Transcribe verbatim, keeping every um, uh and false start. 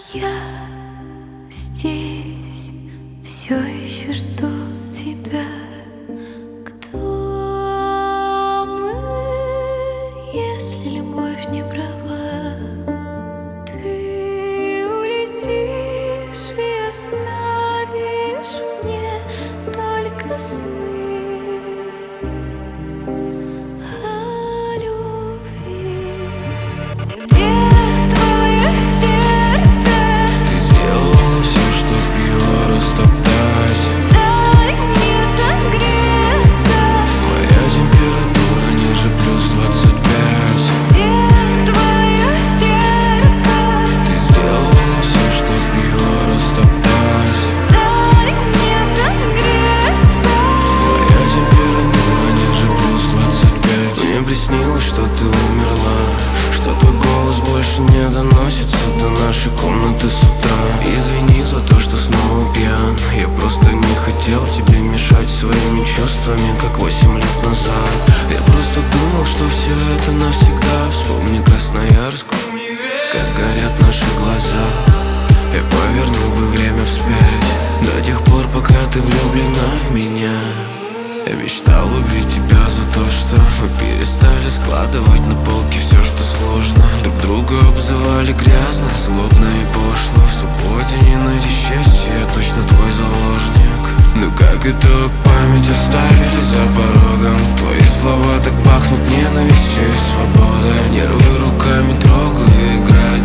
Я здесь все еще жду тебя. Кто мы, если любовь не права? Ты улетишь и оставишь мне только сны о любви. Где твое сердце? Ты сделала все, чтоб его растоптать. Дай мне согреться. Моя температура ниже плюс двадцать пять. Где твое сердце? Ты сделала все, чтоб его растоптать. Дай мне согреться. Моя температура ниже плюс двадцать пять. Мне приснилось, что ты умерла, что твой голос больше не доносится до нашей комнаты с утра. Извини за то, что снова пьян. Я просто не хотел тебе мешать своими чувствами, как восемь лет назад. Я просто думал, что все это навсегда. Вспомни Красноярск, как горят наши глаза. Я повернул бы время вспять до тех пор, пока ты влюблена в меня. Я мечтал убить тебя за то, что мы перестали складывать на полке все, что сложно. Друг друга обзывали грязно, злобно и пошло. В субботе не найти счастья, я точно твой заложник. Ну как итог, память оставили за порогом. Твои слова так пахнут ненавистью и свободой. Нервы руками трогаю, играть